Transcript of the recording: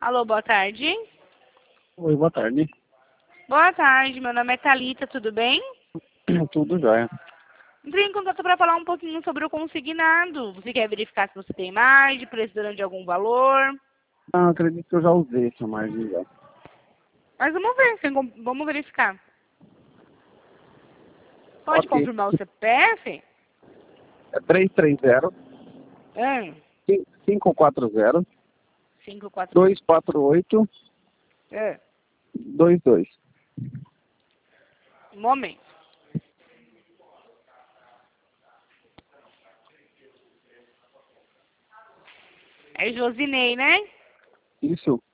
Alô, boa tarde. Oi, boa tarde. Boa tarde, meu nome é Thalita, tudo bem? Tudo jóia. Entrei em contato para falar um pouquinho sobre o consignado. Você quer verificar se você tem margem, precisando de algum valor? Ah, acredito que eu já usei essa margem já. Mas vamos ver, vamos verificar. Pode Ok. confirmar o CPF? É 330 É, 540 54. 248 É, 22. um momento. É Josinei, né? Isso.